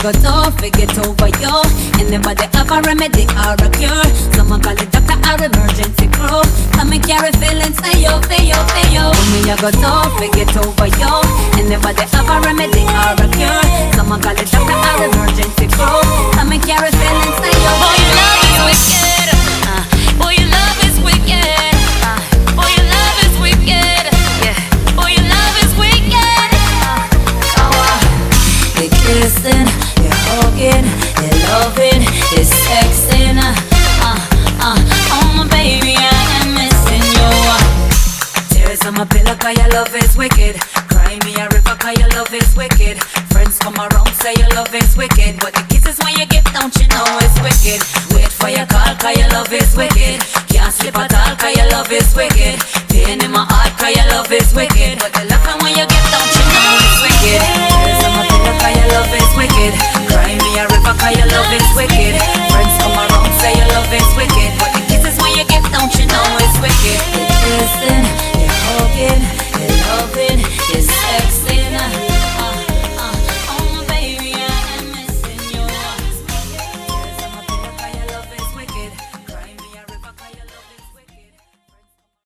go tough, we get over you. Anybody have a remedy or a cure? Someone call the doctor or emergency crew. Come and carry feelings, say yo, say yo, say yo. Me I go tough, we get over you. Anybody have a remedy or a cure? Someone call the doctor or emergency crew. Come and carry feelings, say yo, say yo. Boy, your love is wicked. Boy, your love is wicked. Yeah. Boy, your love is wicked. You're kissing, you're hugging, you're loving, you're sexing. Oh my baby, I'm missing you. Tears on my pillow 'cause your love is wicked. Cry me a river 'cause your love is wicked. Friends come around say your love is wicked, but the kisses when you give, don't you know it's wicked. Wait for your call 'cause your love is wicked. Can't sleep at all 'cause your love is wicked. Pain in my heart 'cause your love is wicked, but the love when you give, don't you know it's wicked. Tears on my pillow 'cause your love is wicked. Cry me a river 'cause your love is wicked.